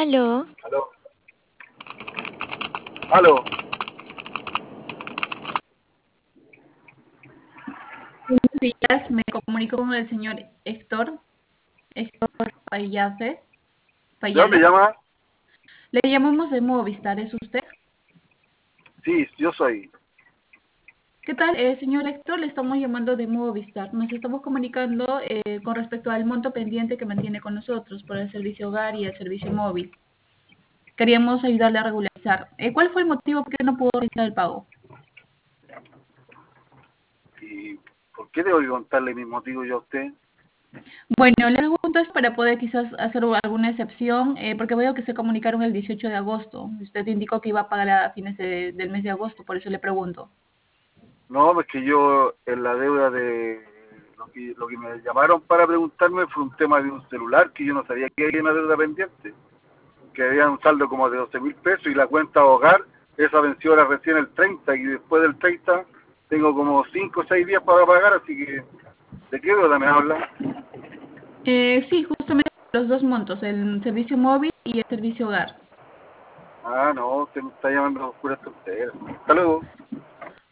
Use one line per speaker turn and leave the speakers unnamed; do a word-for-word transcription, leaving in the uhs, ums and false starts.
Aló,
Aló, aló,
Buenos días, me comunico con el señor Héctor, Héctor Payace,
¿de dónde
Payala.
llama?
Le llamamos de Movistar, ¿es usted?
Sí, yo soy.
¿Qué tal, eh, señor Héctor? Le estamos llamando de Movistar. Nos estamos comunicando eh, con respecto al monto pendiente que mantiene con nosotros por el servicio hogar y el servicio móvil. Queríamos ayudarle a regularizar. Eh, ¿Cuál fue el motivo por qué no pudo realizar el pago?
¿Y por qué debo contarle mis motivos yo a usted?
Bueno, la pregunta es para poder quizás hacer alguna excepción, eh, porque veo que se comunicaron el dieciocho de agosto. Usted indicó que iba a pagar a fines de- del mes de agosto, por eso le pregunto.
No, es que yo en la deuda de lo que, lo que me llamaron para preguntarme fue un tema de un celular que yo no sabía que había una deuda pendiente, que había un saldo como de doce mil pesos y la cuenta hogar, esa venció ahora recién el treinta y después del treinta tengo como cinco o seis días para pagar, así que ¿de qué deuda me habla?
Eh, sí, justamente los dos montos, el servicio móvil y el servicio hogar.
Ah, no, usted me está llamando puras tonteras. Hasta luego.